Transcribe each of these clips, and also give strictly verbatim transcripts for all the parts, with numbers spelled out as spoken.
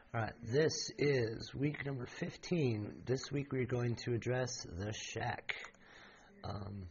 All right, this is week number fifteen. This week we're going to address the shack. Um,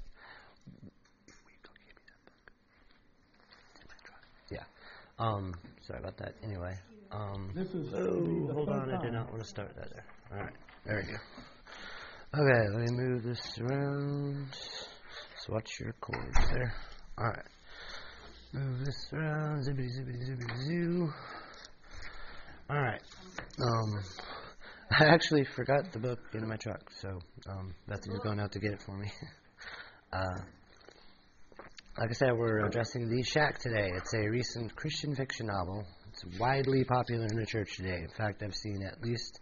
yeah. Um, sorry about that. Anyway. Um, This is oh, hold on. I did not want to start that there. All right. There we go. Okay, let me move this around. Swatch your cords there. All right. Move this around. Zippity, zippity, zippity, zoo. All right. Um, I actually forgot the book in my truck, so um, Bethany is going out to get it for me. uh, like I said, we're addressing The Shack today. It's a recent Christian fiction novel. It's widely popular in the church today. In fact, I've seen at least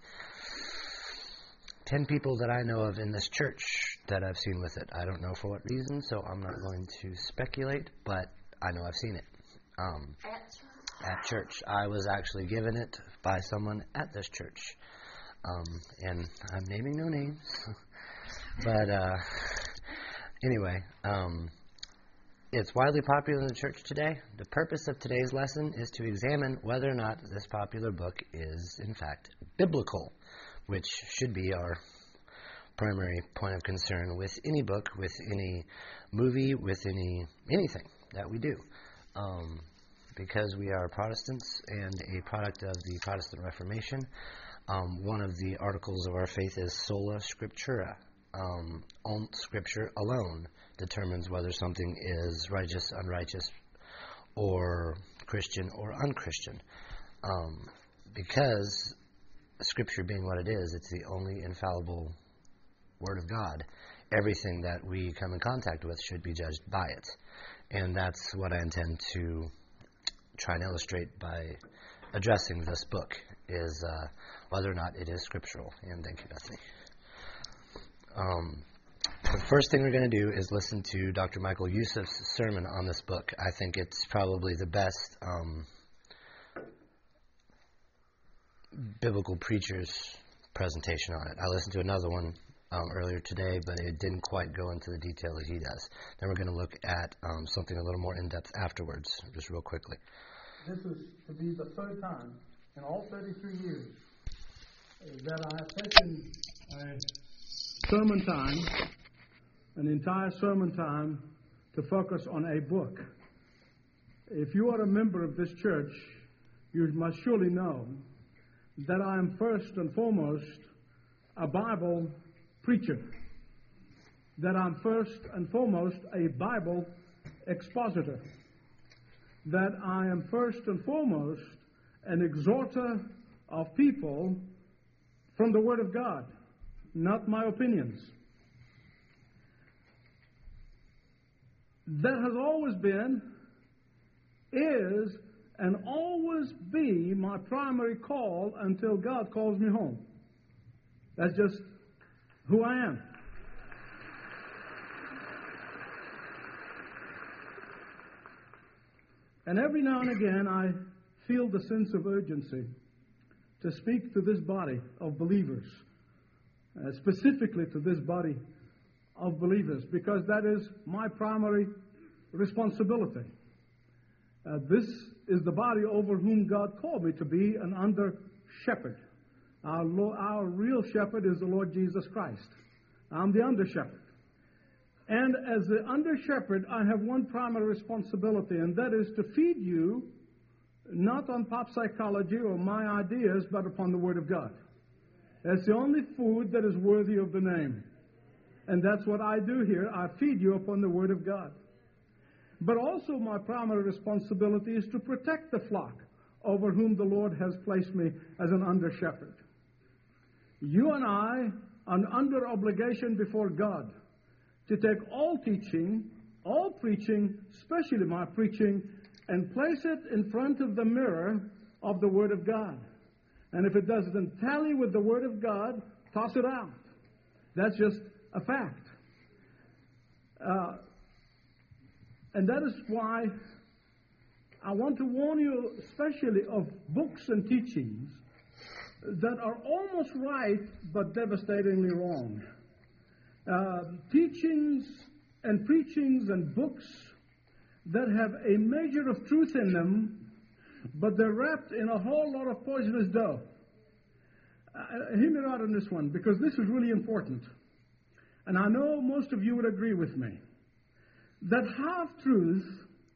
ten people that I know of in this church that I've seen with it. I don't know for what reason, so I'm not going to speculate, but I know I've seen it. Um, at church. I was actually given it by someone at this church. Um, and I'm naming no names. but uh, anyway, um, it's widely popular in the church today. The purpose of today's lesson is to examine whether or not this popular book is, in fact, biblical, which should be our primary point of concern with any book, with any movie, with any anything that we do. Um, Because we are Protestants and a product of the Protestant Reformation, um, one of the articles of our faith is sola scriptura. Um, on Scripture alone determines whether something is righteous, unrighteous, or Christian or unchristian. Um, because Scripture being what it is, it's the only infallible Word of God. Everything that we come in contact with should be judged by it. And that's what I intend to try and illustrate by addressing this book, is uh, whether or not it is scriptural. And thank you, Bethany. Um, the first thing we're going to do is listen to Doctor Michael Youssef's sermon on this book. I think it's probably the best um, biblical preacher's presentation on it. I listened to another one um, earlier today, but it didn't quite go into the detail that he does. Then we're going to look at um, something a little more in-depth afterwards, just real quickly. This is to be the third time in all thirty-three years that I have taken a sermon time, an entire sermon time, to focus on a book. If you are a member of this church, you must surely know that I am first and foremost a Bible preacher, that I'm first and foremost a Bible expositor, that I am first and foremost an exhorter of people from the Word of God, not my opinions. That has always been, is, and always be my primary call until God calls me home. That's just who I am. And every now and again, I feel the sense of urgency to speak to this body of believers, uh, specifically to this body of believers, because that is my primary responsibility. Uh, this is the body over whom God called me to be an under-shepherd. Our, Lo- our real shepherd is the Lord Jesus Christ. I'm the under-shepherd. And as the under-shepherd, I have one primary responsibility, and that is to feed you not on pop psychology or my ideas, but upon the Word of God. That's the only food that is worthy of the name. And that's what I do here. I feed you upon the Word of God. But also my primary responsibility is to protect the flock over whom the Lord has placed me as an under-shepherd. You and I are under obligation before God to take all teaching, all preaching, especially my preaching, and place it in front of the mirror of the Word of God. And if it doesn't tally with the Word of God, toss it out. That's just a fact. Uh, and that is why I want to warn you especially of books and teachings that are almost right but devastatingly wrong. Uh, teachings and preachings and books that have a measure of truth in them, but they're wrapped in a whole lot of poisonous dough. Uh, hear me out on this one, because this is really important. And I know most of you would agree with me that half-truths,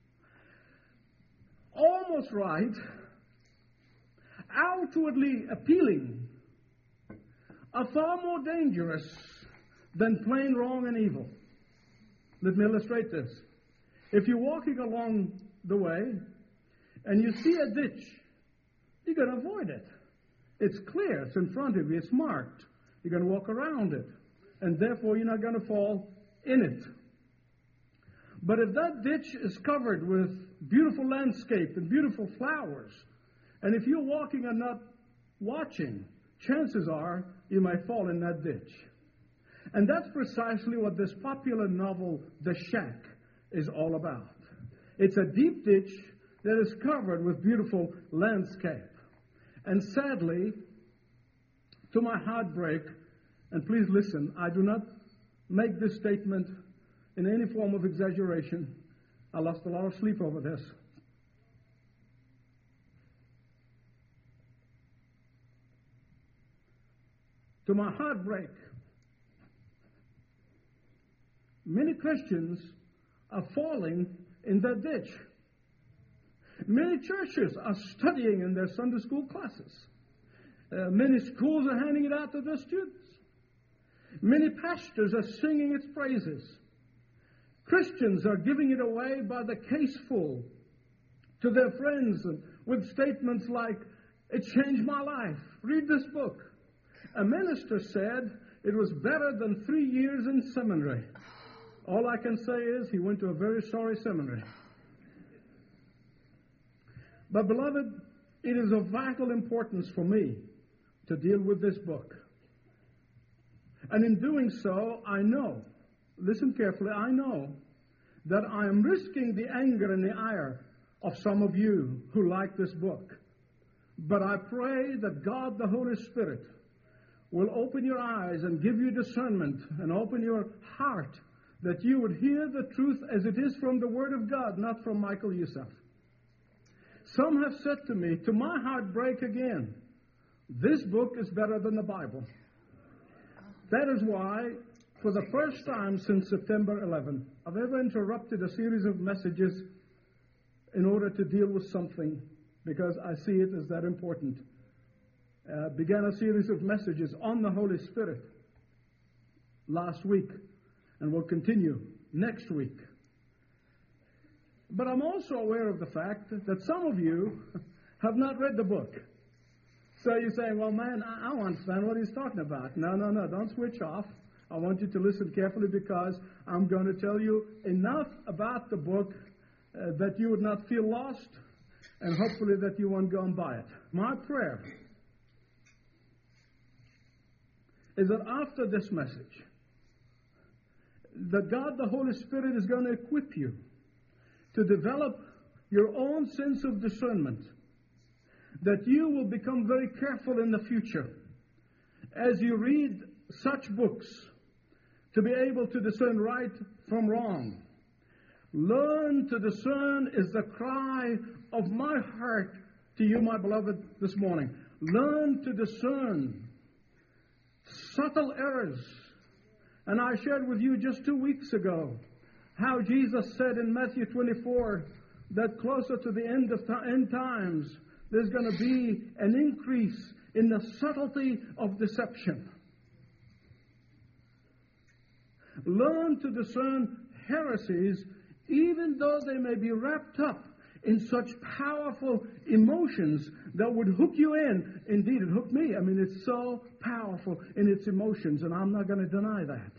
almost right, outwardly appealing, are far more dangerous than plain wrong and evil. Let me illustrate this. If you're walking along the way and you see a ditch, you're going to avoid it. It's clear. It's in front of you. It's marked. You're going to walk around it. And therefore, you're not going to fall in it. But if that ditch is covered with beautiful landscape and beautiful flowers, and if you're walking and not watching, chances are you might fall in that ditch. And that's precisely what this popular novel, The Shack, is all about. It's a deep ditch that is covered with beautiful landscape. And sadly, to my heartbreak, and please listen, I do not make this statement in any form of exaggeration. I lost a lot of sleep over this. To my heartbreak, many Christians are falling in that ditch. Many churches are studying in their Sunday school classes. Uh, many schools are handing it out to their students. Many pastors are singing its praises. Christians are giving it away by the caseful to their friends with statements like, "It changed my life. Read this book." A minister said it was better than three years in seminary. All I can say is he went to a very sorry seminary. But, beloved, it is of vital importance for me to deal with this book. And in doing so, I know, listen carefully, I know that I am risking the anger and the ire of some of you who like this book. But I pray that God, the Holy Spirit, will open your eyes and give you discernment and open your heart that you would hear the truth as it is from the Word of God, not from Michael Youssef. Some have said to me, to my heartbreak again, this book is better than the Bible. That is why, for the first time since September eleventh, I've ever interrupted a series of messages in order to deal with something, because I see it as that important. Uh, began a series of messages on the Holy Spirit last week, and will continue next week. But I'm also aware of the fact that some of you have not read the book. So you're saying, well, man, I, I don't understand what he's talking about. No, no, no, don't switch off. I want you to listen carefully, because I'm going to tell you enough about the book uh, that you would not feel lost, and hopefully that you won't go and buy it. My prayer is that after this message, that God, the Holy Spirit, is going to equip you to develop your own sense of discernment, that you will become very careful in the future as you read such books to be able to discern right from wrong. Learn to discern is the cry of my heart to you, my beloved, this morning. Learn to discern subtle errors. And I shared with you just two weeks ago how Jesus said in Matthew twenty-four that closer to the end of t- end times, there's going to be an increase in the subtlety of deception. Learn to discern heresies, even though they may be wrapped up in such powerful emotions that would hook you in. Indeed, it hooked me. I mean, it's so powerful in its emotions, and I'm not going to deny that.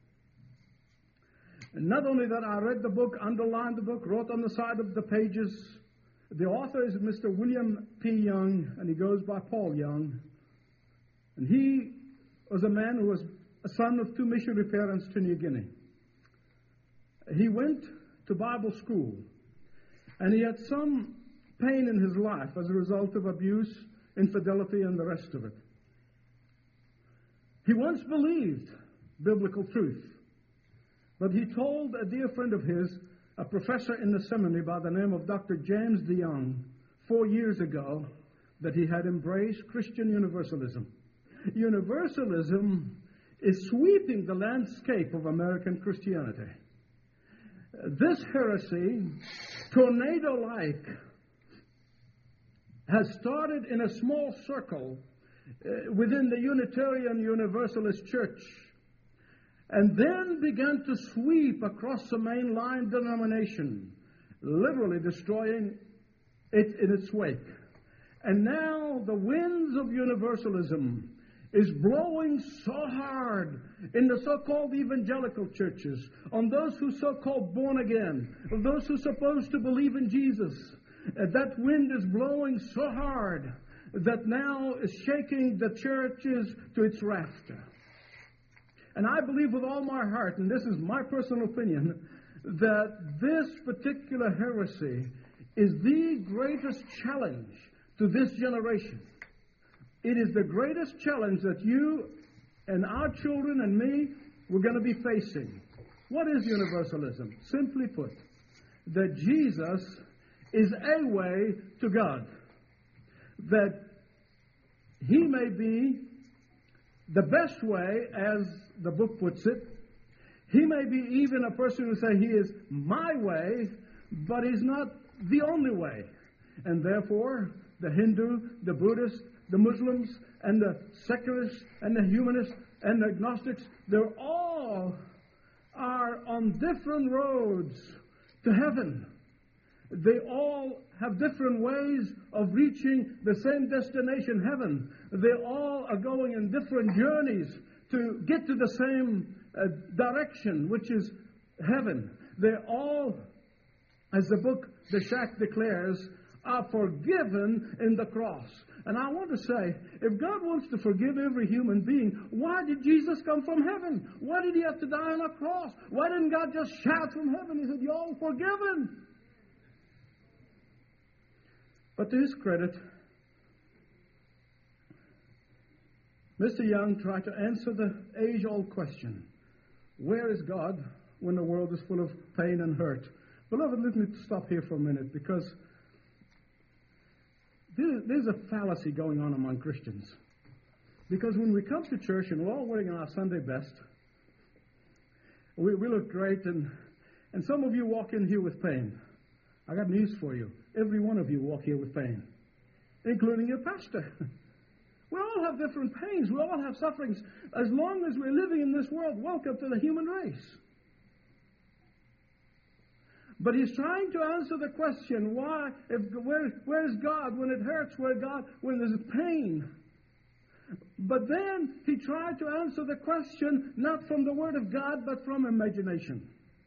And not only that, I read the book, underlined the book, wrote on the side of the pages. The author is Mister William P. Young, and he goes by Paul Young. And he was a man who was a son of two missionary parents to New Guinea. He went to Bible school, and he had some pain in his life as a result of abuse, infidelity, and the rest of it. He once believed biblical truth, but he told a dear friend of his, a professor in the seminary by the name of Doctor James DeYoung, four years ago that he had embraced Christian universalism. Universalism is sweeping the landscape of American Christianity. This heresy, tornado-like, has started in a small circle uh, within the Unitarian Universalist Church, and then began to sweep across the mainline denomination, literally destroying it in its wake. And now the winds of universalism is blowing so hard in the so-called evangelical churches, on those who so-called born again, of those who are supposed to believe in Jesus. Uh, that wind is blowing so hard that now is shaking the churches to its rafter. And I believe with all my heart, and this is my personal opinion, that this particular heresy is the greatest challenge to this generation. It is the greatest challenge that you and our children and me we're going to be facing. What is universalism? Simply put, that Jesus is a way to God. That he may be the best way, as the book puts it. He may be even a person who say he is my way, but he's not the only way. And therefore, the Hindu, the Buddhist, the Muslims, and the secularists, and the humanists, and the agnostics, they're all are on different roads to heaven. They all have different ways of reaching the same destination, heaven. They all are going in different journeys to get to the same uh, direction, which is heaven. They all, as the book, The Shack declares, are forgiven in the cross. And I want to say, if God wants to forgive every human being, why did Jesus come from heaven? Why did he have to die on a cross? Why didn't God just shout from heaven? He said, you're all forgiven. But to his credit, Mister Young tried to answer the age-old question, where is God when the world is full of pain and hurt? Beloved, let me stop here for a minute, because there's a fallacy going on among Christians. Because when we come to church and we're all wearing our Sunday best, we, we look great, and, and some of you walk in here with pain. I got news for you. Every one of you walk here with pain, including your pastor. We all have different pains. We all have sufferings. As long as we're living in this world, welcome to the human race. But he's trying to answer the question, why, if, where, where is God when it hurts, where God, when there's pain? But then he tried to answer the question not from the Word of God, but from imagination.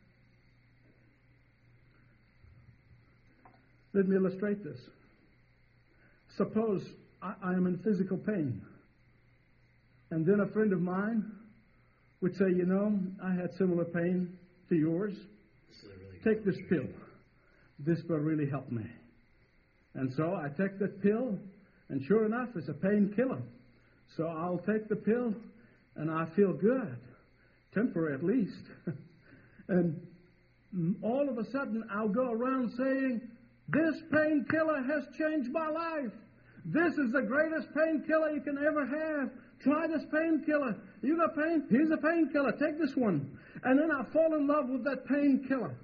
Let me illustrate this. Suppose I, I am in physical pain, and then a friend of mine would say, you know, I had similar pain to yours. Take this pill. This will really help me. And so I take that pill, and sure enough, it's a painkiller. So I'll take the pill, and I feel good, temporary at least. And all of a sudden, I'll go around saying, this painkiller has changed my life. This is the greatest painkiller you can ever have. Try this painkiller. You got pain? Here's a painkiller. Take this one. And then I fall in love with that painkiller.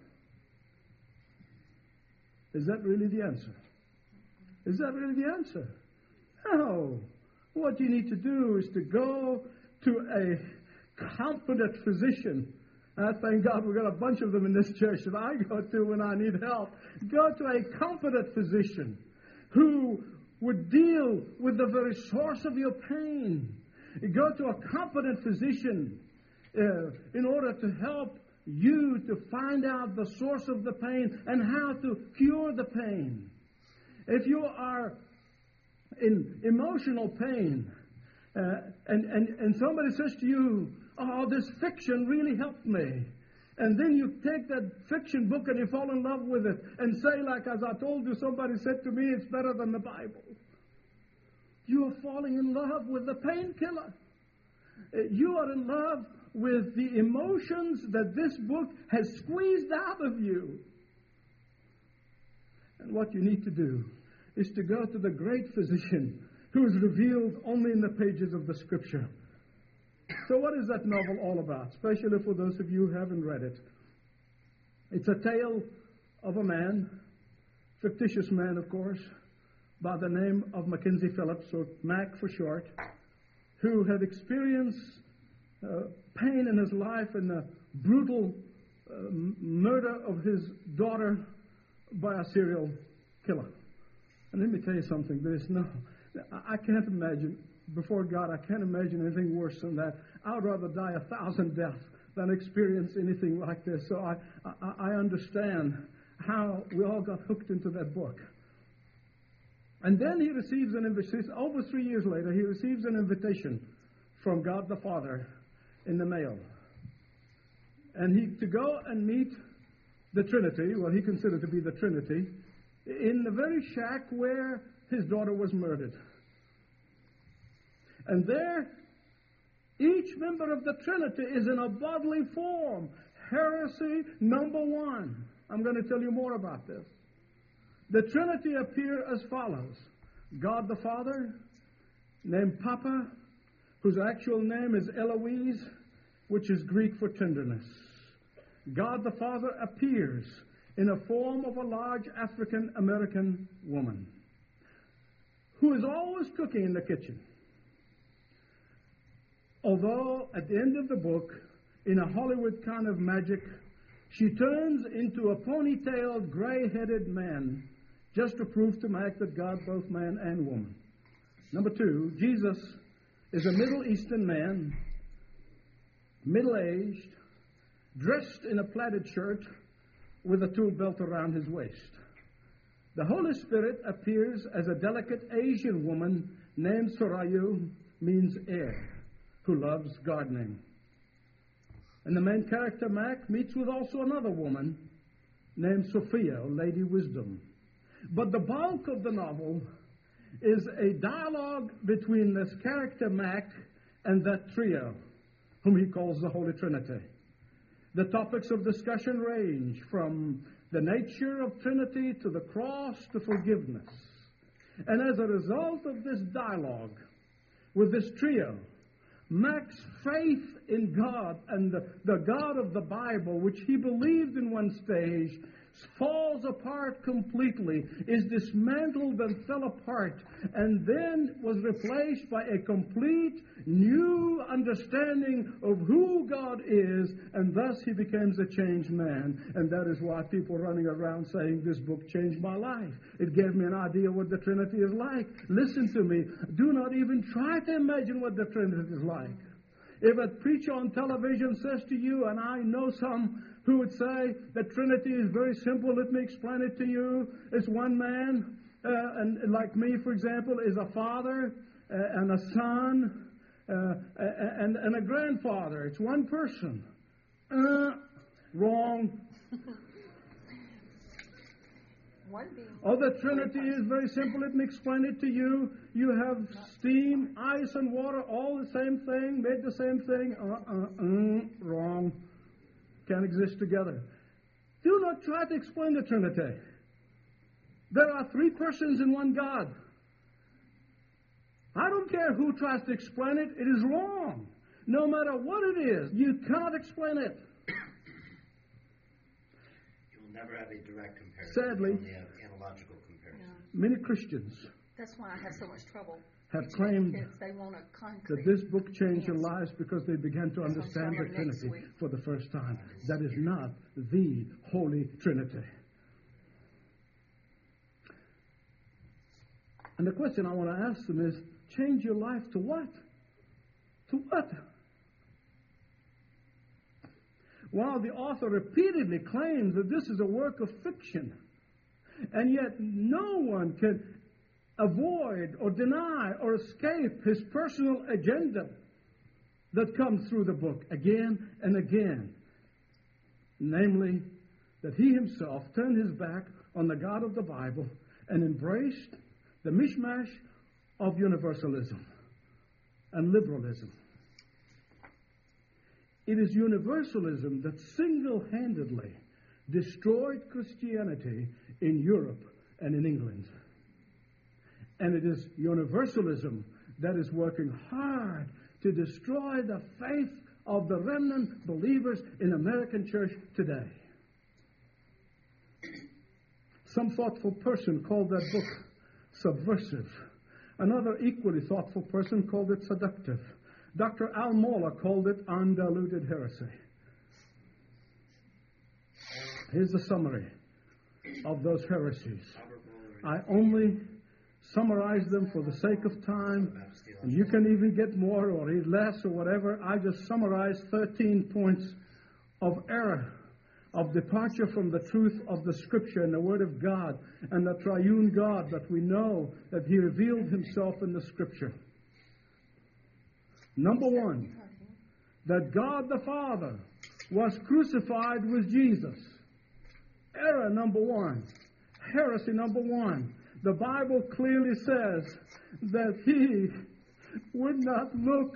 Is that really the answer? Is that really the answer? No. What you need to do is to go to a competent physician. And I thank God we've got a bunch of them in this church that I go to when I need help. Go to a competent physician who would deal with the very source of your pain. Go to a competent physician uh, in order to help you to find out the source of the pain and how to cure the pain. If you are in emotional pain uh, and, and, and somebody says to you, oh, this fiction really helped me, and then you take that fiction book and you fall in love with it and say, like as I told you, somebody said to me, it's better than the Bible. You are falling in love with the painkiller. You are in love with the emotions that this book has squeezed out of you. And what you need to do is to go to the great physician who is revealed only in the pages of the Scripture. So what is that novel all about, especially for those of you who haven't read it? It's a tale of a man, fictitious man, of course, by the name of Mackenzie Phillips, or Mac for short, who had experienced uh, pain in his life and the brutal uh, murder of his daughter by a serial killer. And let me tell you something. There's no, I can't imagine, before God, I can't imagine anything worse than that. I would rather die a thousand deaths than experience anything like this. So I, I, I understand how we all got hooked into that book. And then he receives an invitation. Over three years later, he receives an invitation from God the Father in the mail. And he to go and meet the Trinity, what he considered to be the Trinity, in the very shack where his daughter was murdered. And there, each member of the Trinity is in a bodily form. Heresy number one. I'm going to tell you more about this. The Trinity appear as follows. God the Father, named Papa, whose actual name is Eloise, which is Greek for tenderness. God the Father appears in a form of a large African-American woman who is always cooking in the kitchen. Although at the end of the book, in a Hollywood kind of magic, she turns into a ponytailed, gray-headed man, just to prove to Mac that God both man and woman. Number two, Jesus is a Middle Eastern man, middle-aged, dressed in a plaited shirt with a tool belt around his waist. The Holy Spirit appears as a delicate Asian woman named Sorayu, means air, who loves gardening. And the main character, Mac, meets with also another woman named Sophia, Lady Wisdom. But the bulk of the novel is a dialogue between this character, Mac, and that trio, whom he calls the Holy Trinity. The topics of discussion range from the nature of Trinity to the cross to forgiveness. And as a result of this dialogue with this trio, Mac's faith in God and the, the God of the Bible, which he believed in one stage, falls apart completely, is dismantled and fell apart, and then was replaced by a complete new understanding of who God is, and thus he becomes a changed man. And that is why people running around saying, this book changed my life. It gave me an idea what the Trinity is like. Listen to me. Do not even try to imagine what the Trinity is like. If a preacher on television says to you, and I know some who would say the Trinity is very simple, let me explain it to you. It's one man, uh, and like me, for example, is a father uh, and a son uh, and, and a grandfather. It's one person. Uh, wrong. Oh, the Trinity is very simple. Let me explain it to you. You have steam, ice, and water, all the same thing, made the same thing. Uh, uh, uh, wrong. Can't exist together. Do not try to explain the Trinity. There are three persons in one God. I don't care who tries to explain it. It is wrong. No matter what it is, you cannot explain it. You'll never have a direct comparison. Sadly, only an analogical comparison. Yeah. Many Christians That's why I have so much trouble. have claimed They want a concrete that this book changed their answer. lives because they began to That's understand the what's coming next Trinity week. for the first time. That is not the Holy Trinity. And the question I want to ask them is, change your life to what? To what? While the author repeatedly claims that this is a work of fiction, and yet no one can avoid or deny or escape his personal agenda that comes through the book again and again. Namely, that he himself turned his back on the God of the Bible and embraced the mishmash of universalism and liberalism. It is universalism that single-handedly destroyed Christianity in Europe and in England. And it is universalism that is working hard to destroy the faith of the remnant believers in American church today. Some thoughtful person called that book subversive. Another equally thoughtful person called it seductive. Doctor Al Mohler called it undiluted heresy. Here's the summary of those heresies. I only summarize them for the sake of time, and you can even get more or read less or whatever. I just summarized thirteen points of error, of departure from the truth of the Scripture and the Word of God and the triune God that we know that He revealed Himself in the Scripture. Number one, that God the Father was crucified with Jesus. Error number one. Heresy number one. The Bible clearly says that He would not look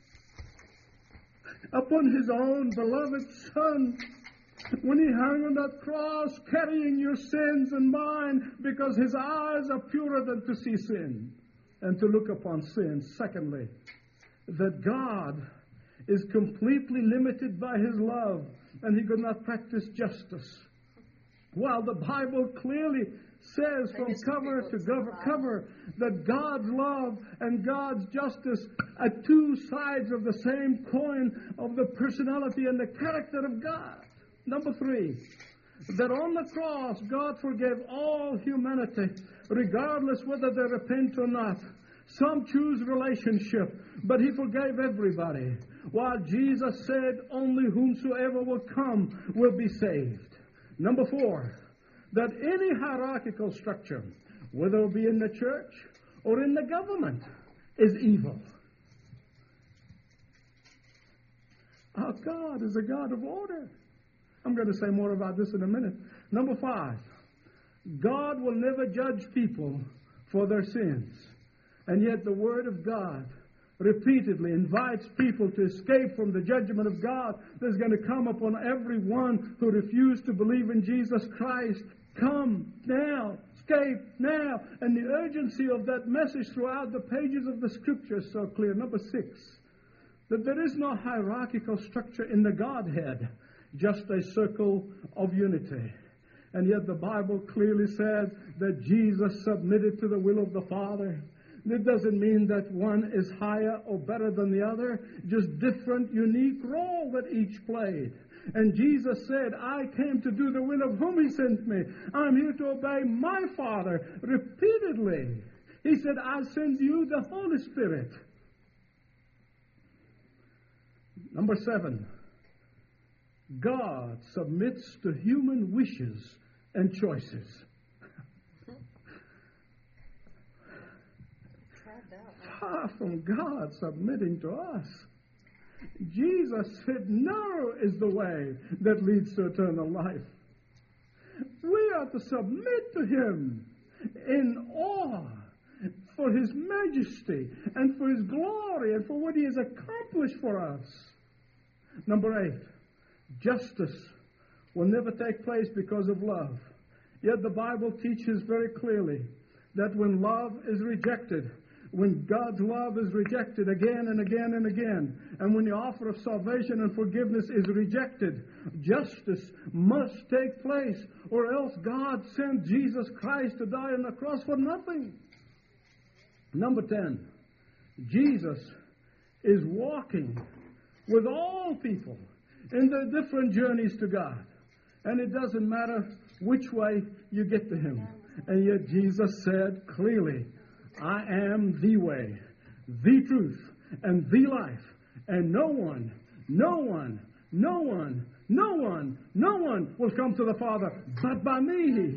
upon His own beloved Son when He hung on that cross carrying your sins and mine, because His eyes are purer than to see sin and to look upon sin. Secondly, that God is completely limited by His love and He could not practice justice. While the Bible clearly says from cover to cover that God's love and God's justice are two sides of the same coin of the personality and the character of God. Number three, that on the cross God forgave all humanity, regardless whether they repent or not. Some choose relationship, but He forgave everybody. While Jesus said, only whomsoever will come will be saved. Number four, that any hierarchical structure, whether it be in the church or in the government, is evil. Our God is a God of order. I'm going to say more about this in a minute. Number five, God will never judge people for their sins. And yet the Word of God repeatedly invites people to escape from the judgment of God that's going to come upon everyone who refused to believe in Jesus Christ. Come now, escape now. And the urgency of that message throughout the pages of the Scripture is so clear. Number six, that there is no hierarchical structure in the Godhead, just a circle of unity. And yet the Bible clearly says that Jesus submitted to the will of the Father. It doesn't mean that one is higher or better than the other, just different, unique role that each played. And Jesus said, I came to do the will of whom He sent me. I'm here to obey my Father. Repeatedly, He said, I send you the Holy Spirit. Number seven, God submits to human wishes and choices. Far from God submitting to us. Jesus said, narrow is the way that leads to eternal life. We are to submit to Him in awe for His majesty and for His glory and for what He has accomplished for us. Number eight, justice will never take place because of love. Yet the Bible teaches very clearly that when love is rejected, when God's love is rejected again and again and again, and when the offer of salvation and forgiveness is rejected, justice must take place, or else God sent Jesus Christ to die on the cross for nothing. Number ten, Jesus is walking with all people in their different journeys to God. And it doesn't matter which way you get to Him. And yet Jesus said clearly, I am the way, the truth, and the life. And no one, no one, no one, no one, no one will come to the Father but by me.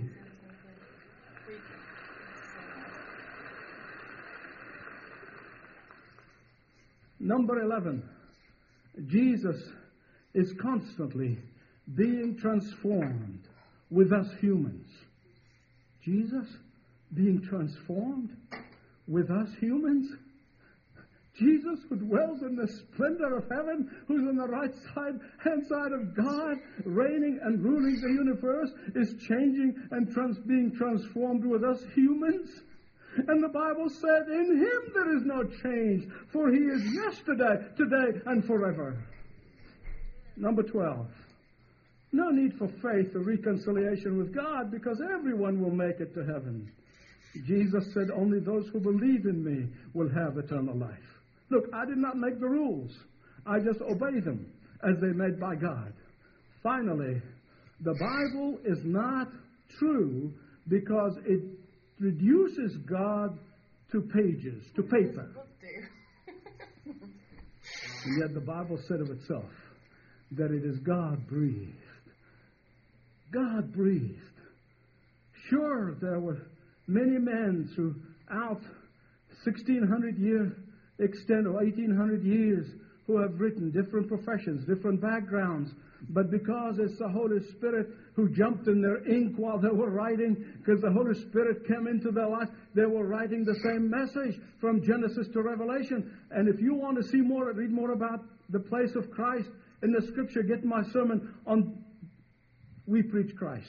Number eleven, Jesus is constantly being transformed with us humans. Jesus being transformed with us humans? Jesus, who dwells in the splendor of heaven, who's on the right side, hand side of God, reigning and ruling the universe, is changing and trans- being transformed with us humans? And the Bible said, in him there is no change, for he is yesterday, today, and forever. Number twelve. No need for faith or reconciliation with God, because everyone will make it to heaven. Jesus said, only those who believe in me will have eternal life. Look, I did not make the rules. I just obey them as they made by God. Finally, the Bible is not true because it reduces God to pages, to paper. And yet the Bible said of itself that it is God-breathed. God-breathed. Sure, there were many men throughout sixteen hundred year extent or eighteen hundred years who have written different professions, different backgrounds. But because it's the Holy Spirit who jumped in their ink while they were writing, because the Holy Spirit came into their life, they were writing the same message from Genesis to Revelation. And if you want to see more, read more about the place of Christ in the Scripture, get my sermon on We Preach Christ.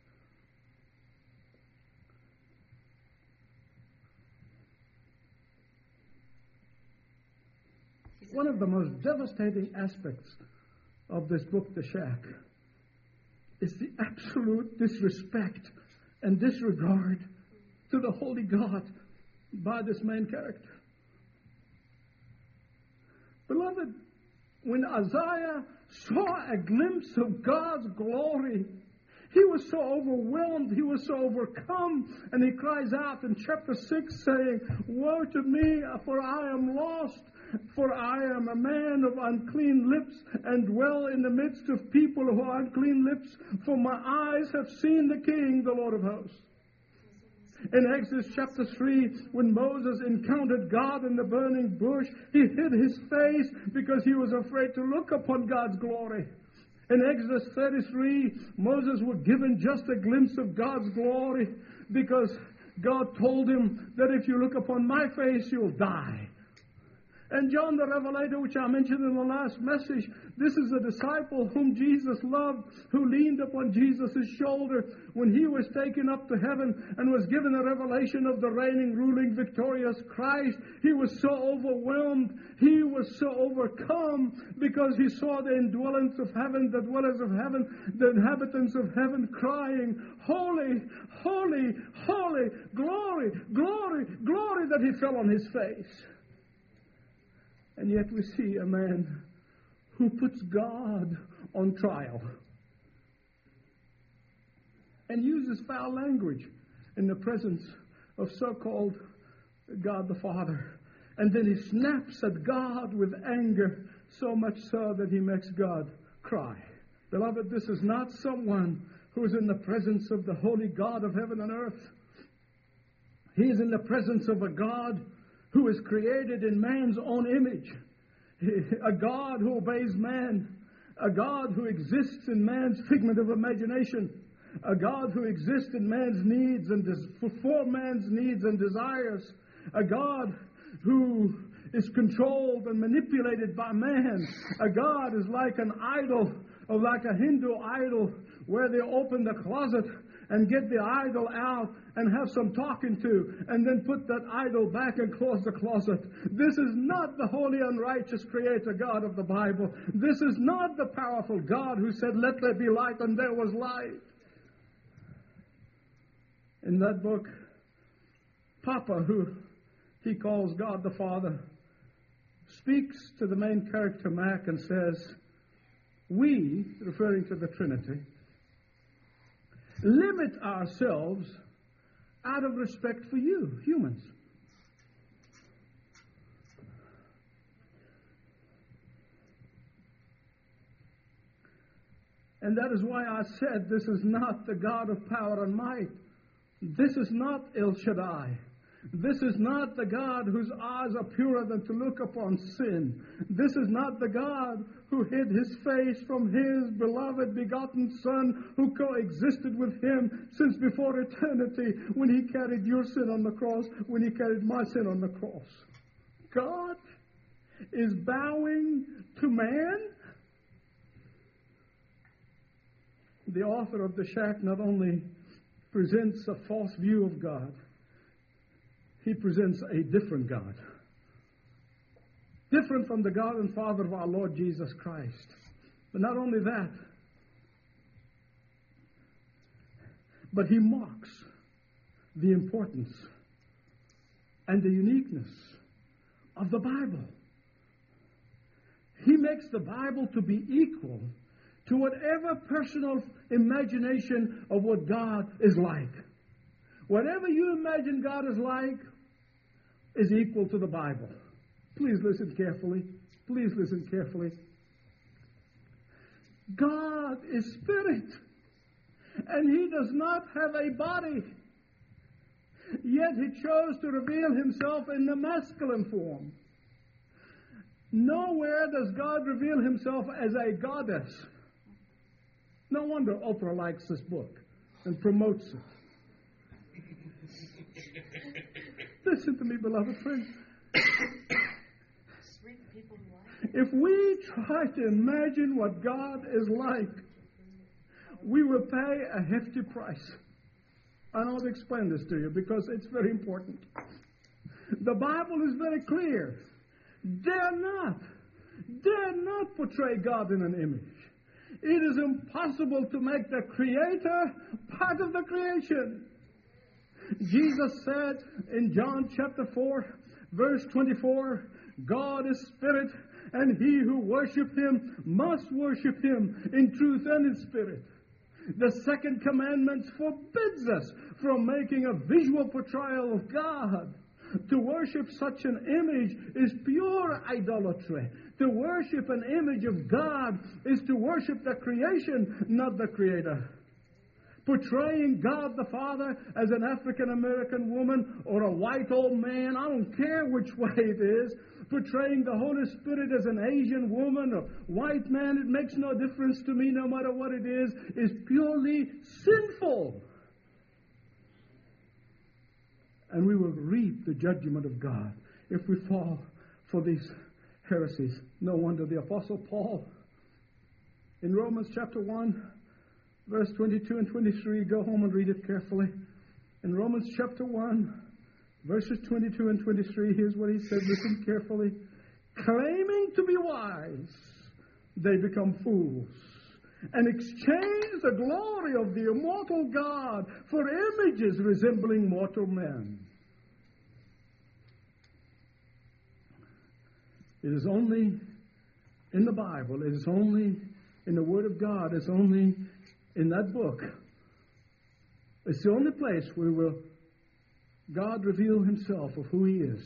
One of the most devastating aspects of this book, The Shack, is the absolute disrespect and disregard to the Holy God by this main character. Beloved, when Isaiah saw a glimpse of God's glory, he was so overwhelmed, he was so overcome, and he cries out in chapter six saying, "Woe to me, for I am lost. For I am a man of unclean lips, and dwell in the midst of people who are unclean lips, for my eyes have seen the King, the Lord of hosts." In Exodus chapter three, when Moses encountered God in the burning bush, he hid his face because he was afraid to look upon God's glory. In Exodus thirty-three, Moses was given just a glimpse of God's glory because God told him that if you look upon my face, you'll die. And John the Revelator, which I mentioned in the last message, this is the disciple whom Jesus loved, who leaned upon Jesus' shoulder when he was taken up to heaven and was given a revelation of the reigning, ruling, victorious Christ. He was so overwhelmed, he was so overcome because he saw the indwellers of heaven, the dwellers of heaven, the inhabitants of heaven crying, "Holy, holy, holy, glory, glory, glory," that he fell on his face. And yet we see a man who puts God on trial and uses foul language in the presence of so-called God the Father. And then he snaps at God with anger, so much so that he makes God cry. Beloved, this is not someone who is in the presence of the holy God of heaven and earth. He is in the presence of a God who is created in man's own image, a God who obeys man, a God who exists in man's figment of imagination, a God who exists in man's needs and des- for man's needs and desires, a God who is controlled and manipulated by man. A God is like an idol, or like a Hindu idol, where they open the closet and get the idol out and have some talking to, and then put that idol back and close the closet. This is not the holy, unrighteous creator God of the Bible. This is not the powerful God who said, "Let there be light," and there was light. In that book, Papa, who he calls God the Father, speaks to the main character, Mac, and says, "We," referring to the Trinity, "limit ourselves out of respect for you, humans. And that is why I said this is not the God of power and might. This is not El Shaddai. This is not the God whose eyes are purer than to look upon sin. This is not the God who hid his face from his beloved begotten Son, who coexisted with him since before eternity, when he carried your sin on the cross, when he carried my sin on the cross. God is bowing to man." The author of The Shack not only presents a false view of God, he presents a different God. Different from the God and Father of our Lord Jesus Christ. But not only that, but he mocks the importance and the uniqueness of the Bible. He makes the Bible to be equal to whatever personal imagination of what God is like. Whatever you imagine God is like is equal to the Bible. Please listen carefully. Please listen carefully. God is spirit, and he does not have a body. Yet he chose to reveal himself in the masculine form. Nowhere does God reveal himself as a goddess. No wonder Oprah likes this book and promotes it. Listen to me, beloved friends. If we try to imagine what God is like, we will pay a hefty price. I want to explain this to you because it's very important. The Bible is very clear. Dare not, dare not portray God in an image. It is impossible to make the Creator part of the creation. Jesus said in John chapter four, verse twenty-four, God is spirit, and he who worships him must worship him in truth and in spirit. The second commandment forbids us from making a visual portrayal of God. To worship such an image is pure idolatry. To worship an image of God is to worship the creation, not the Creator. Portraying God the Father as an African-American woman or a white old man, I don't care which way it is. Portraying the Holy Spirit as an Asian woman or white man, it makes no difference to me no matter what it is, is purely sinful. And we will reap the judgment of God if we fall for these heresies. No wonder the Apostle Paul, in Romans chapter one, verse twenty-two and twenty-three, go home and read it carefully. In Romans chapter one, verses twenty-two and twenty-three, here's what he said, listen carefully. Claiming to be wise, they become fools, and exchange the glory of the immortal God for images resembling mortal men. It is only in the Bible, it is only in the Word of God, it's only in that book. It's the only place where will God reveal himself of who he is.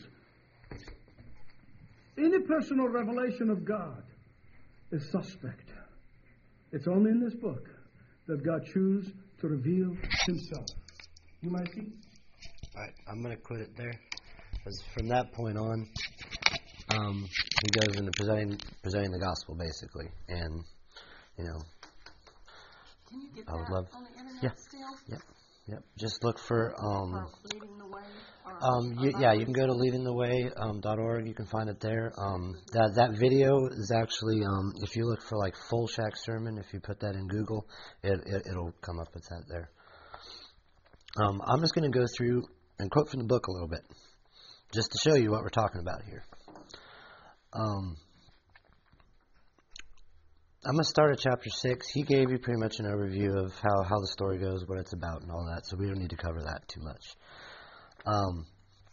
Any personal revelation of God is suspect. It's only in this book that God chooses to reveal himself. You might see. All right, I'm going to quit it there. Because from that point on, um, he goes into presenting, presenting the gospel, basically. And, you know, Can you get I would that love, on the internet yeah, still? yep, yep. Just look for, um, Uh, Leading the Way? Or, um, you, yeah, you can go to leading the way dot org. You can find it there. Um, that that video is actually, um, if you look for like Full Shack Sermon, if you put that in Google, it, it it'll come up with that there. Um, I'm just going to go through and quote from the book a little bit, just to show you what we're talking about here. Um, I'm going to start at chapter six. He gave you pretty much an overview of how, how the story goes, what it's about, and all that, so we don't need to cover that too much. Um,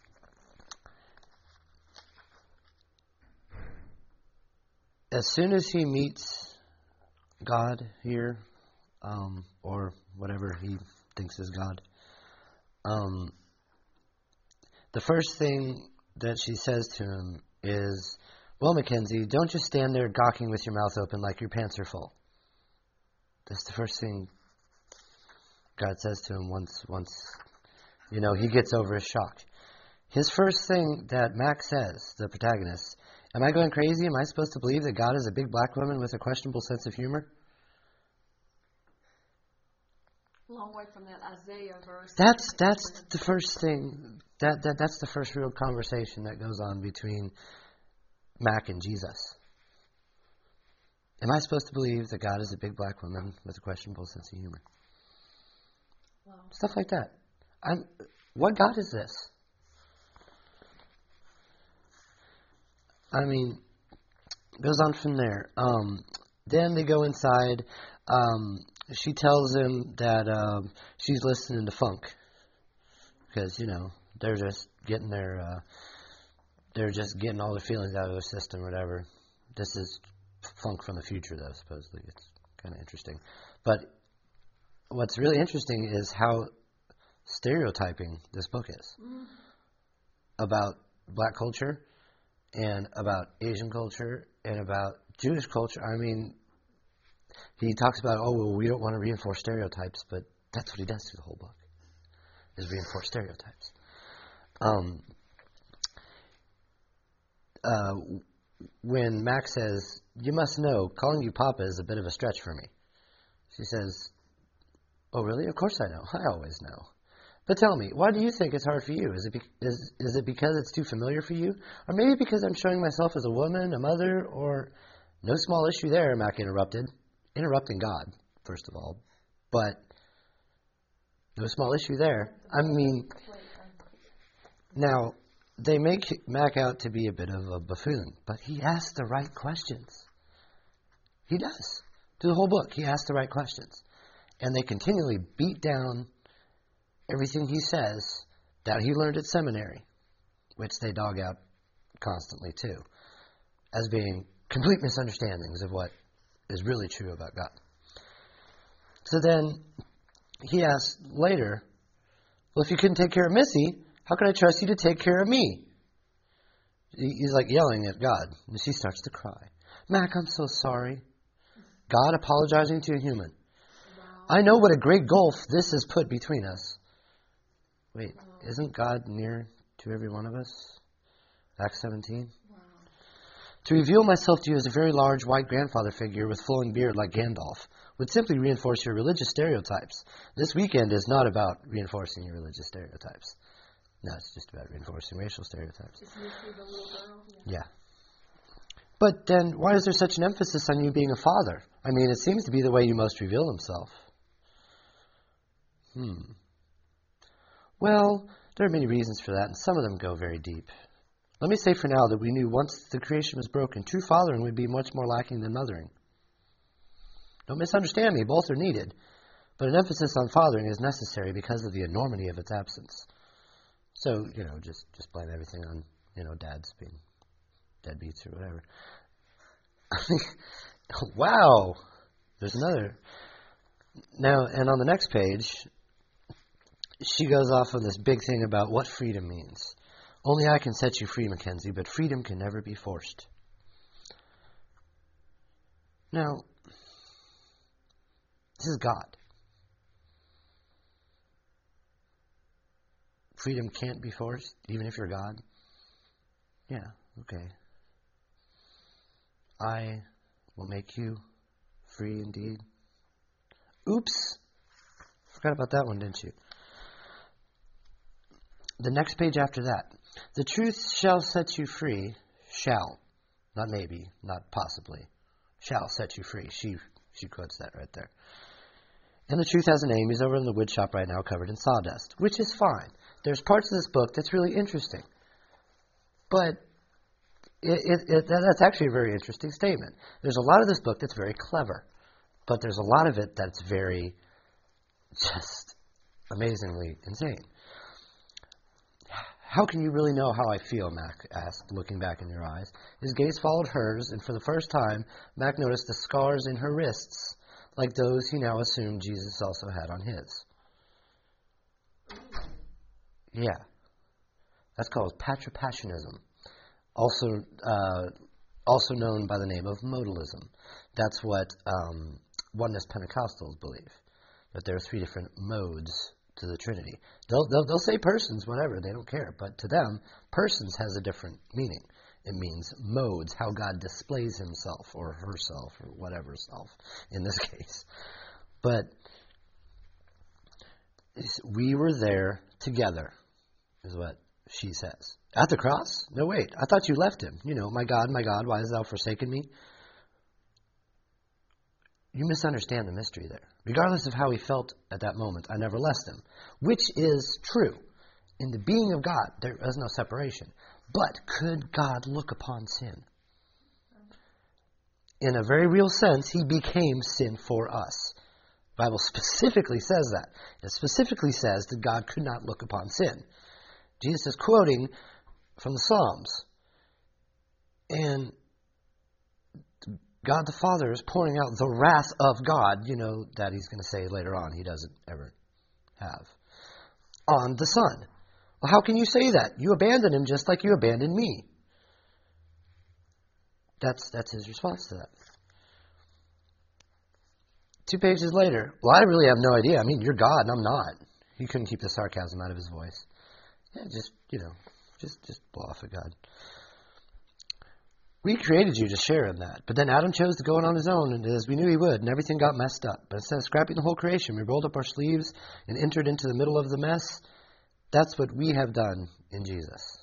as soon as he meets God here, um, or whatever he thinks is God, um, the first thing that she says to him is, well, Mackenzie, don't just stand there gawking with your mouth open like your pants are full. That's the first thing God says to him once, once, you know, he gets over his shock. His first thing that Mac says, the protagonist, am I going crazy? Am I supposed to believe that God is a big black woman with a questionable sense of humor? Long way from that Isaiah verse. That's that's the first thing. That, that that's the first real conversation that goes on between Mac and Jesus. Am I supposed to believe that God is a big black woman with a questionable sense of humor? Wow. Stuff like that. I'm, what God is this? I mean, goes on from there. Um, then they go inside. Um, she tells him that uh, she's listening to funk because, you know, they're just getting their, uh, they're just getting all their feelings out of their system or whatever. This is funk from the future, though, supposedly. It's kind of interesting. But what's really interesting is how stereotyping this book is mm. about black culture and about Asian culture and about Jewish culture. I mean, he talks about, oh, well, we don't want to reinforce stereotypes, but that's what he does through the whole book, is reinforce stereotypes. Um, uh, when Mac says, you must know, calling you Papa is a bit of a stretch for me. She says, oh, really? Of course I know. I always know. But tell me, why do you think it's hard for you? Is it be- is is it because it's too familiar for you? Or maybe because I'm showing myself as a woman, a mother, or... No small issue there, Mac interrupted. Interrupting God, first of all. But no small issue there. I mean, now, they make Mac out to be a bit of a buffoon, but he asks the right questions. He does. Through the whole book, he asks the right questions. And they continually beat down everything he says that he learned at seminary, which they dog out constantly too, as being complete misunderstandings of what is really true about God. So then he asks later, well, if you couldn't take care of Missy, how can I trust you to take care of me? He's like yelling at God, and she starts to cry. Mac, I'm so sorry. God apologizing to a human. Wow. I know what a great gulf this has put between us. Wait, wow. Isn't God near to every one of us? Acts seventeen. Wow. To reveal myself to you as a very large white grandfather figure with flowing beard like Gandalf would simply reinforce your religious stereotypes. This weekend is not about reinforcing your religious stereotypes. No, it's just about reinforcing racial stereotypes. Just the little girl? Yeah. yeah. But then, why is there such an emphasis on you being a father? I mean, it seems to be the way you most reveal himself. Hmm. Well, there are many reasons for that, and some of them go very deep. Let me say for now that we knew once the creation was broken, true fathering would be much more lacking than mothering. Don't misunderstand me, both are needed. But an emphasis on fathering is necessary because of the enormity of its absence. So, you know, just, just blame everything on, you know, dads being deadbeats or whatever. Wow! There's another. Now, and on the next page, she goes off on this big thing about what freedom means. Only I can set you free, Mackenzie, but freedom can never be forced. Now, this is God. Freedom can't be forced, even if you're God? Yeah, okay. I will make you free indeed. Oops! Forgot about that one, didn't you? The next page after that. The truth shall set you free. Shall. Not maybe, not possibly. Shall set you free. She she quotes that right there. And the truth has a name. He's over in the wood shop right now covered in sawdust, which is fine. There's parts of this book that's really interesting. But it, it, it, that's actually a very interesting statement. There's a lot of this book that's very clever. But there's a lot of it that's very just amazingly insane. How can you really know how I feel, Mac asked, looking back in your eyes. His gaze followed hers, and for the first time, Mac noticed the scars in her wrists, like those he now assumed Jesus also had on his. Yeah. That's called patripassionism, also uh, also known by the name of modalism. That's what um, Oneness Pentecostals believe, that there are three different modes to the Trinity. They'll, they'll they'll say persons, whatever, they don't care. But to them, persons has a different meaning. It means modes, how God displays himself or herself or whatever self in this case. But we were there together, is what she says. At the cross? No, wait. I thought you left him. You know, my God, my God, why hast thou forsaken me? You misunderstand the mystery there. Regardless of how he felt at that moment, I never left him. Which is true. In the being of God, there is no separation. But could God look upon sin? In a very real sense, he became sin for us. The Bible specifically says that. It specifically says that God could not look upon sin. Jesus is quoting from the Psalms. And God the Father is pouring out the wrath of God, you know, that he's going to say later on he doesn't ever have, on the Son. Well, how can you say that? You abandoned him just like you abandoned me. That's that's his response to that. Two pages later, well, I really have no idea. I mean, you're God and I'm not. He couldn't keep the sarcasm out of his voice. Yeah, just, you know, just, just blow off at God. We created you to share in that. But then Adam chose to go in on his own, and as we knew he would, and everything got messed up. But instead of scrapping the whole creation, we rolled up our sleeves and entered into the middle of the mess. That's what we have done in Jesus.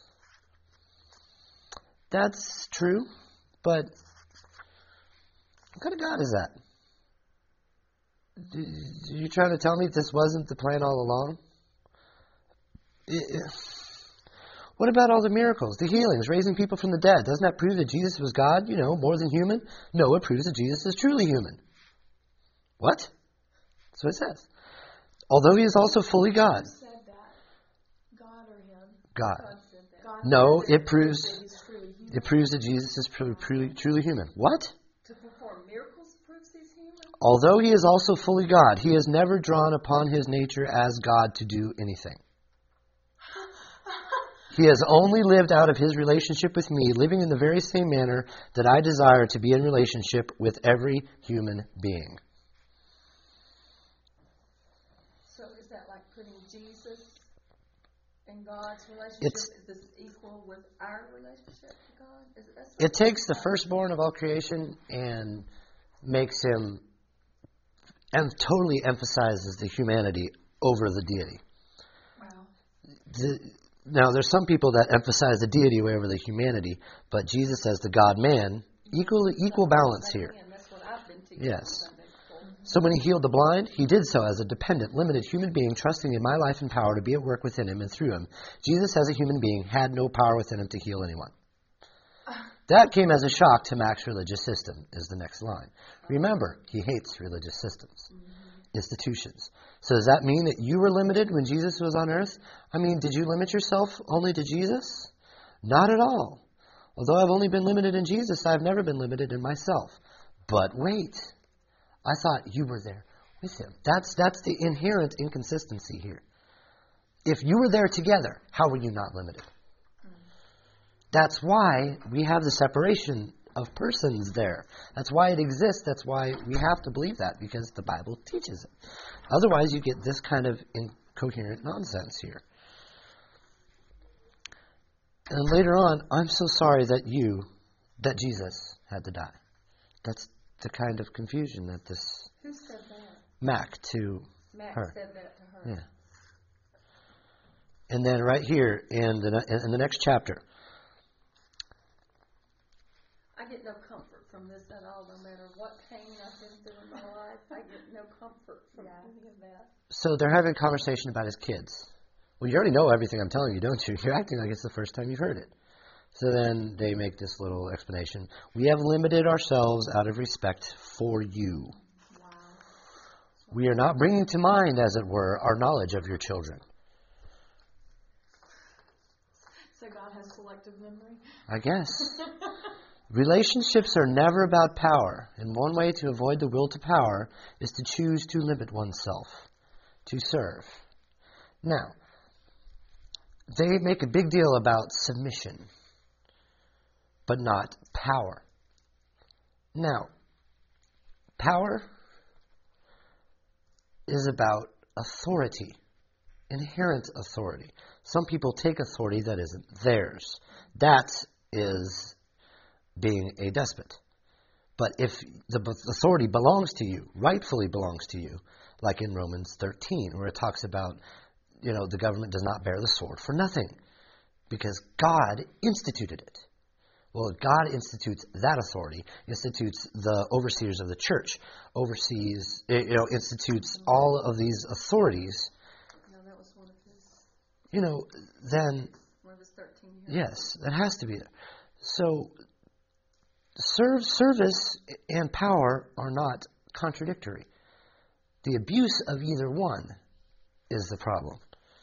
That's true, but what kind of God is that? Are you trying to tell me this wasn't the plan all along? It, what about all the miracles, the healings, raising people from the dead? Doesn't that prove that Jesus was God, you know, more than human? No, it proves that Jesus is truly human. What? That's what it says. Although he is also fully God. Who said that? God or him? God. God said that. God No, said it proves that he's truly human. it proves that Jesus is truly, truly, truly human. What? To perform miracles proves he's human? Although he is also fully God, he has never drawn upon his nature as God to do anything. He has only lived out of his relationship with me, living in the very same manner that I desire to be in relationship with every human being. So is that like putting Jesus and God's relationship It's, is this equal with our relationship to God? Is it, that's it takes the firstborn of all creation and makes him, and totally emphasizes the humanity over the deity. Wow. The, Now, there's some people that emphasize the deity over the humanity, but Jesus as the God-man, equal equal balance here. That's what I've been teaching. Yes. So when he healed the blind, he did so as a dependent, limited human being, trusting in my life and power to be at work within him and through him. Jesus as a human being had no power within him to heal anyone. That came as a shock to Mac's religious system, is the next line. Remember, he hates religious systems, institutions. So does that mean that you were limited when Jesus was on earth? I mean, did you limit yourself only to Jesus? Not at all. Although I've only been limited in Jesus, I've never been limited in myself. But wait, I thought you were there with him. That's, that's the inherent inconsistency here. If you were there together, how were you not limited? That's why we have the separation of persons there. That's why it exists. That's why we have to believe that, because the Bible teaches it. Otherwise, you get this kind of incoherent nonsense here. And later on, I'm so sorry that you, that Jesus had to die. That's the kind of confusion that this Who said that? Mac to Mac her. said that to her. Yeah. And then right here in the in the next chapter. I get no comfort from this at all, no matter what pain I've been through in my life. I get no comfort from yeah. any of that. So they're having a conversation about his kids. Well, you already know everything I'm telling you, don't you? You're acting like it's the first time you've heard it. So then they make this little explanation. We have limited ourselves out of respect for you. Wow. We are not bringing to mind, as it were, our knowledge of your children. So God has selective memory? I guess. Relationships are never about power, and one way to avoid the will to power is to choose to limit oneself, to serve. Now, they make a big deal about submission, but not power. Now, power is about authority, inherent authority. Some people take authority that isn't theirs. That is being a despot. But if the authority belongs to you, rightfully belongs to you, like in Romans thirteen, where it talks about, you know, the government does not bear the sword for nothing, because God instituted it. Well, God institutes that authority, institutes the overseers of the church, oversees, you know, institutes all of these authorities. No, that was one of his. You know, then One of his thirteen years. Yes, that has to be there. So, serve, service and power are not contradictory. The abuse of either one is the problem.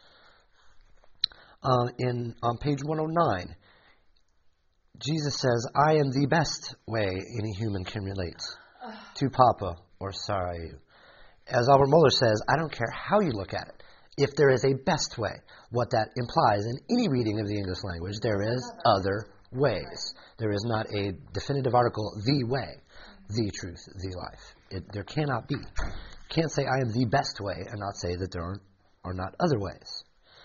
Uh, in on page one oh nine, Jesus says, "I am the best way any human can relate to Papa or Sarayu." As Albert Mohler says, I don't care how you look at it. If there is a best way, what that implies in any reading of the English language, there is other ways. There is not a definitive article, the way, the truth, the life. It, there cannot be. You can't say I am the best way and not say that there are, are not other ways.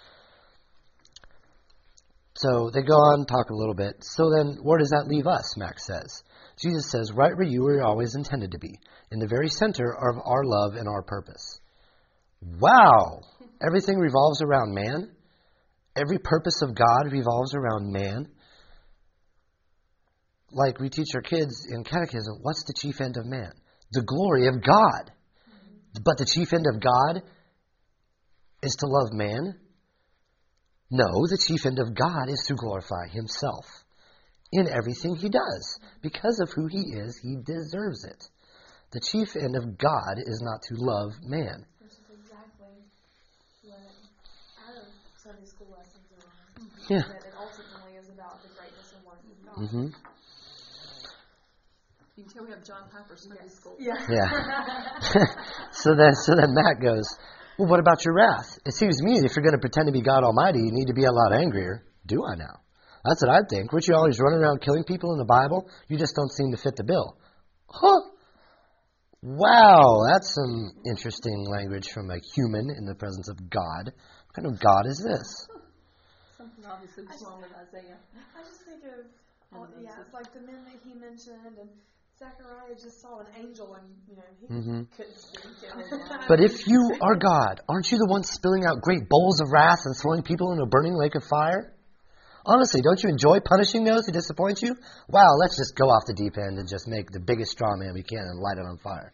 So they go on, talk a little bit. So then, where does that leave us, Max says? Jesus says, right where you were always intended to be, in the very center of our love and our purpose. Wow! Everything revolves around man. Every purpose of God revolves around man. Like we teach our kids in catechism, what's the chief end of man? The glory of God. But the chief end of God is to love man? No, the chief end of God is to glorify himself in everything he does. Because of who he is, he deserves it. The chief end of God is not to love man. Which is exactly what our Sunday school lessons are on. Yeah. That it ultimately is about the greatness and worth of God. Mm-hmm. You can tell we have John Piper Sunday Yes. School. Yeah. Yeah. so then so then Matt goes, well, what about your wrath? It seems to me that if you're going to pretend to be God Almighty, you need to be a lot angrier. Do I now? That's what I think. Weren't you always running around killing people in the Bible? You just don't seem to fit the bill. Huh. Wow, that's some interesting language from a human in the presence of God. What kind of God is this? Something obviously was wrong with Isaiah. I just think of, all, yeah, it's like the men that he mentioned, and Zechariah just saw an angel, and, you know, he Mm-hmm. couldn't speak. But if you are God, aren't you the one spilling out great bowls of wrath and throwing people into a burning lake of fire? Honestly, don't you enjoy punishing those who disappoint you? Wow, let's just go off the deep end and just make the biggest straw man we can and light it on fire.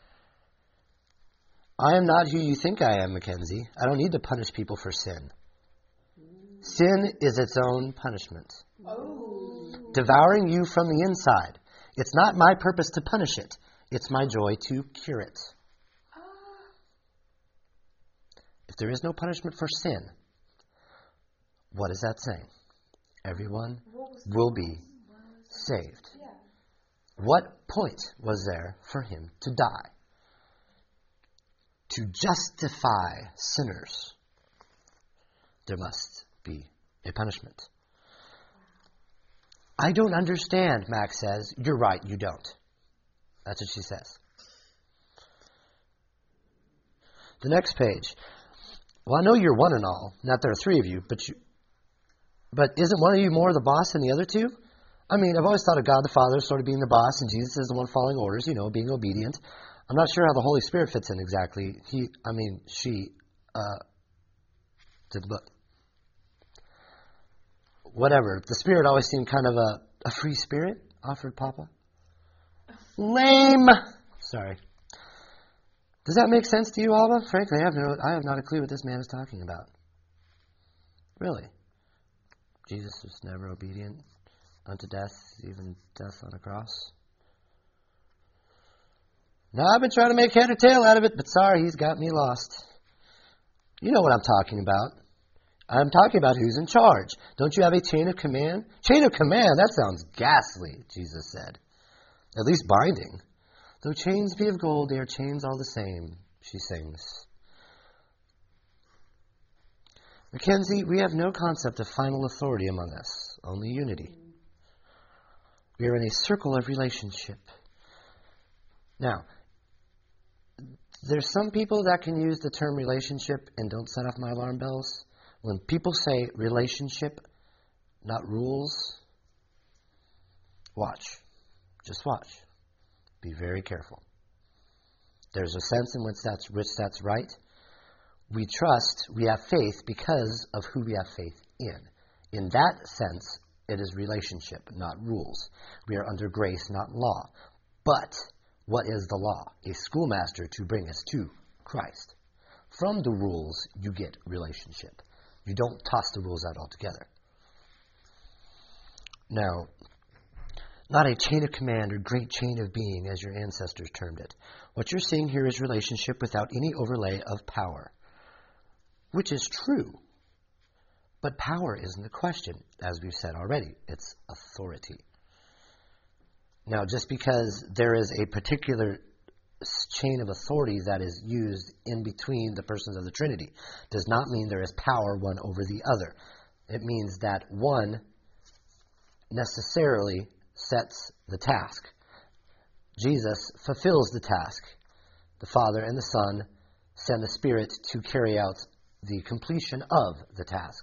I am not who you think I am, Mackenzie. I don't need to punish people for sin. Sin is its own punishment. Oh. Devouring you from the inside. It's not my purpose to punish it. It's my joy to cure it. If there is no punishment for sin, what is that saying? Everyone will be saved. Yeah. What point was there for him to die? To justify sinners, there must be a punishment. I don't understand, Max says. You're right, you don't. That's what she says. The next page. Well, I know you're one and all. Not there are three of you, but you. But isn't one of you more the boss than the other two? I mean, I've always thought of God the Father sort of being the boss, and Jesus is the one following orders, you know, being obedient. I'm not sure how the Holy Spirit fits in exactly. He, I mean, she, uh, did look. Whatever. The Spirit always seemed kind of a, a free spirit, offered Papa. Lame. Sorry. Does that make sense to you, Alba? Frankly, I have no, I have not a clue what this man is talking about. Really. Jesus was never obedient unto death, even death on a cross. Now, I've been trying to make head or tail out of it, but sorry, he's got me lost. You know what I'm talking about. I'm talking about who's in charge. Don't you have a chain of command? Chain of command? That sounds ghastly, Jesus said. At least binding. Though chains be of gold, they are chains all the same, she sings. Mackenzie, we have no concept of final authority among us, only unity. We are in a circle of relationship. Now, there's some people that can use the term relationship and don't set off my alarm bells. When people say relationship, not rules, watch. Just watch. Be very careful. There's a sense in which that's, which that's right. We trust, we have faith because of who we have faith in. In that sense, it is relationship, not rules. We are under grace, not law. But what is the law? A schoolmaster to bring us to Christ. From the rules, you get relationship. You don't toss the rules out altogether. Now, not a chain of command or great chain of being, as your ancestors termed it. What you're seeing here is relationship without any overlay of power, which is true. But power isn't the question, as we've said already. It's authority. Now, just because there is a particular chain of authority that is used in between the persons of the Trinity does not mean there is power one over the other. It means that one necessarily sets the task. Jesus fulfills the task. The Father and the Son send the Spirit to carry out the completion of the task,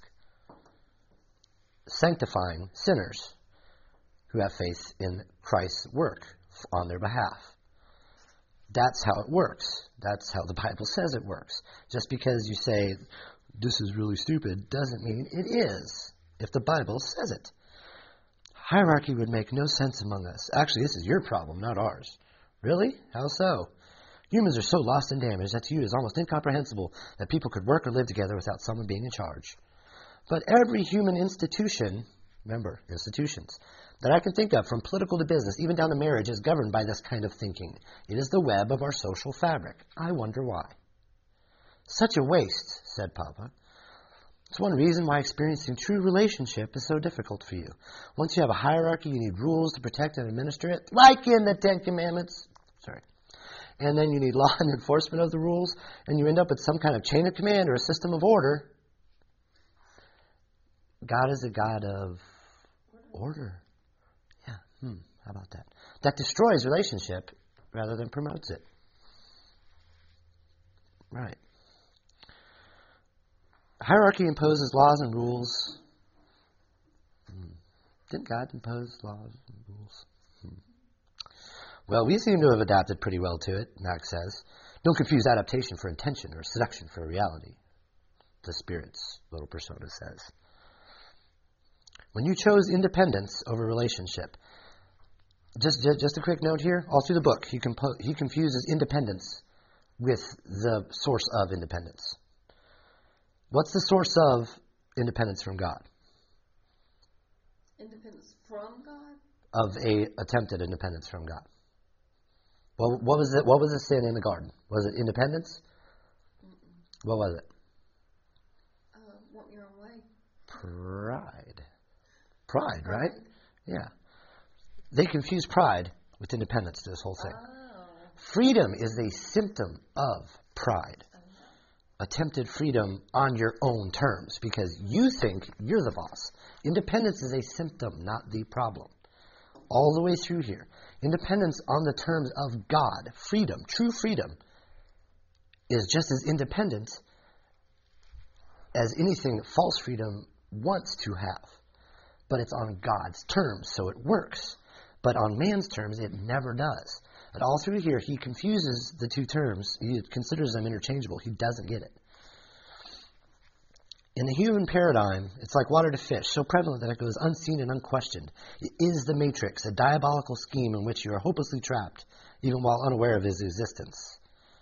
sanctifying sinners who have faith in Christ's work on their behalf. That's how it works. That's how the Bible says it works. Just because you say, this is really stupid, doesn't mean it is, if the Bible says it. Hierarchy would make no sense among us. Actually, this is your problem, not ours. Really? How so? Humans are so lost and damaged that to you it is almost incomprehensible that people could work or live together without someone being in charge. But every human institution, remember, institutions, that I can think of, from political to business, even down to marriage, is governed by this kind of thinking. It is the web of our social fabric. I wonder why. Such a waste, said Papa. It's one reason why experiencing true relationship is so difficult for you. Once you have a hierarchy, you need rules to protect and administer it, like in the Ten Commandments. Sorry. And then you need law and enforcement of the rules, and you end up with some kind of chain of command or a system of order. God is a God of order. Yeah, hmm, how about that? That destroys relationship rather than promotes it. Right. Hierarchy imposes laws and rules. Hmm. Didn't God impose laws and rules? Hmm. Well, we seem to have adapted pretty well to it, Max says. Don't confuse adaptation for intention or seduction for reality, the Spirit's little persona says. When you chose independence over relationship, just, just, just a quick note here, all through the book, he, compo- he confuses independence with the source of independence. What's the source of independence from God? Independence from God? Of a attempted independence from God. Well, what was it? What was the sin in the garden? Was it independence? Mm-mm. What was it? Uh, want your own way. Pride. Pride, pride, right? Yeah. They confuse pride with independence to this whole thing. Oh. Freedom is a symptom of pride. Attempted freedom on your own terms because you think you're the boss. Independence is a symptom, not the problem. All the way through here. Independence on the terms of God, freedom, true freedom, is just as independent as anything false freedom wants to have. But it's on God's terms, so it works. But on man's terms, it never does. And all through here, he confuses the two terms. He considers them interchangeable. He doesn't get it. In the human paradigm, it's like water to fish, so prevalent that it goes unseen and unquestioned. It is the matrix, a diabolical scheme in which you are hopelessly trapped, even while unaware of its existence.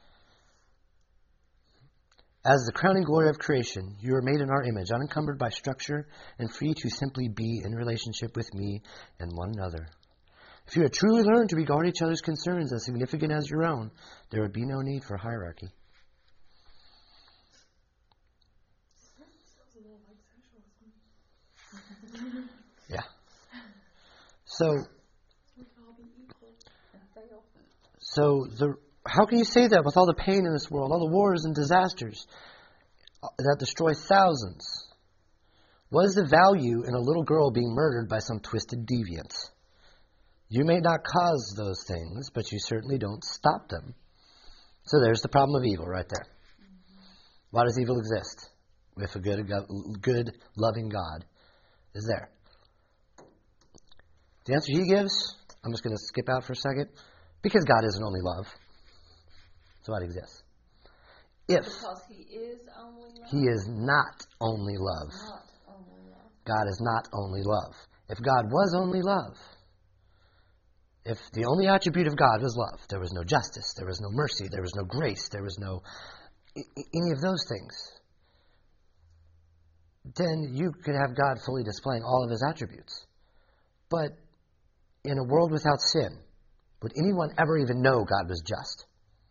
As the crowning glory of creation, you are made in our image, unencumbered by structure, and free to simply be in relationship with me and one another. If you had truly learned to regard each other's concerns as significant as your own, there would be no need for hierarchy. Yeah. So, so the how can you say that with all the pain in this world, all the wars and disasters that destroy thousands? What is the value in a little girl being murdered by some twisted deviant? You may not cause those things, but you certainly don't stop them. So there's the problem of evil right there. Why does evil exist? If a good, good, loving God is there. The answer he gives, I'm just going to skip out for a second, because God isn't only love. So it exists. If because he is only love? He is not only love. Not only love. God is not only love. If God was only love, if the only attribute of God was love, there was no justice, there was no mercy, there was no grace, there was no any of those things, then you could have God fully displaying all of his attributes. But in a world without sin, would anyone ever even know God was just?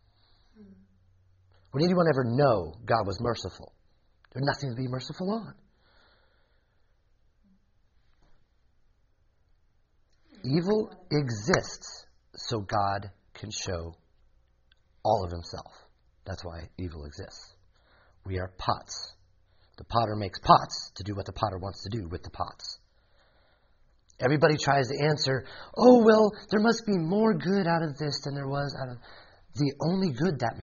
Would anyone ever know God was merciful? There's nothing to be merciful on. Evil exists so God can show all of himself. That's why evil exists. We are pots. The potter makes pots to do what the potter wants to do with the pots. Everybody tries to answer, oh, well, there must be more good out of this than there was out of... The only good that